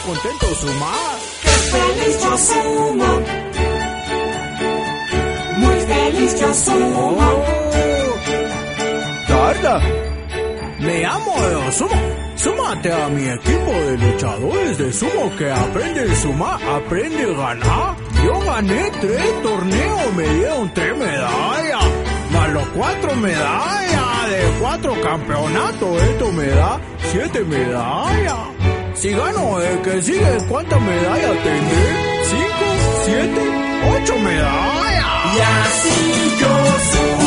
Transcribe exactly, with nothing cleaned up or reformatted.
contento sumar. ¡Qué feliz yo sumo! Muy feliz yo sumo. Oh, tarda. Me llamo Yo Sumo. Súmate a mi equipo de luchadores de sumo que aprende a sumar, aprende a ganar. Yo gané tres torneos, me dieron tres medallas. Más los cuatro medallas de cuatro campeonatos, esto me da siete medallas. Si gano el que sigue, ¿cuántas medallas tendré? Cinco, siete, ocho medallas. Y así yo sumo.